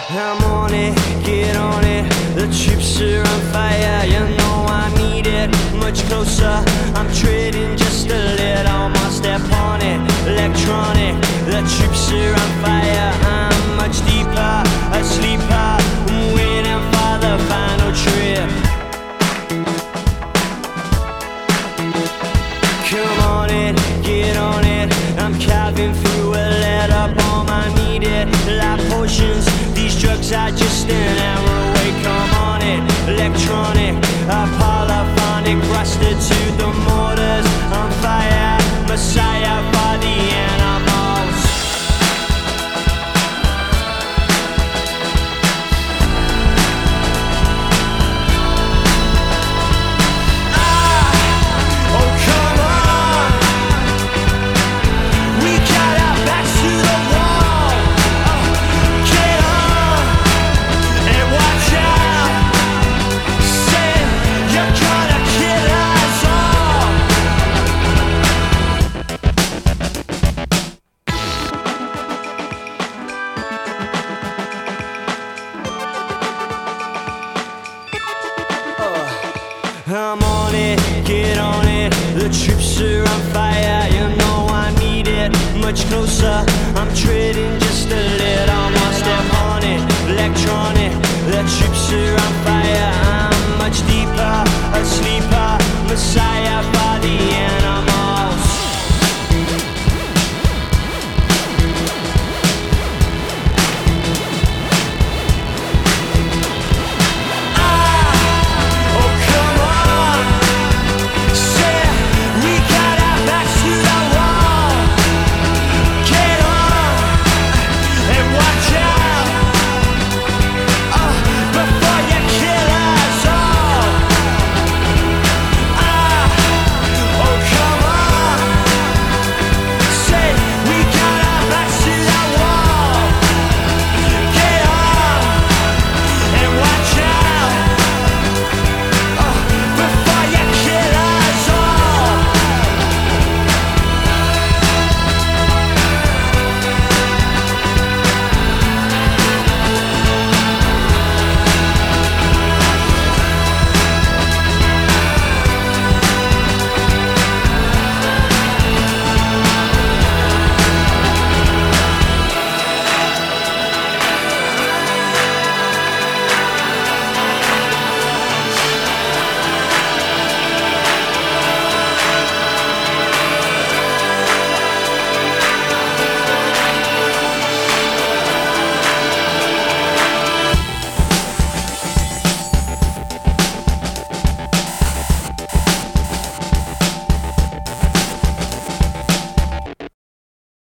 I'm on it, get on it. The troops are on fire, you know I need it. Much closer, I'm treading just a little more. Step on it, electronic. The troops are on fire, I'm much deeper, a sleeper. I'm waiting for the final trip. Come on it, get on it. I'm carving through a letter bomb. I need it, like potions. These drugs are just an hour away. Come on it, electronic, a polyphonic, rusted to the mortars. On fire, messiah for the animals. Oh come on, we got our backs to the wall. Get on and watch out. Say you're gonna kill us all. I'm on it, get on it. The troops are on fire, you know I need it. Much closer, I'm treading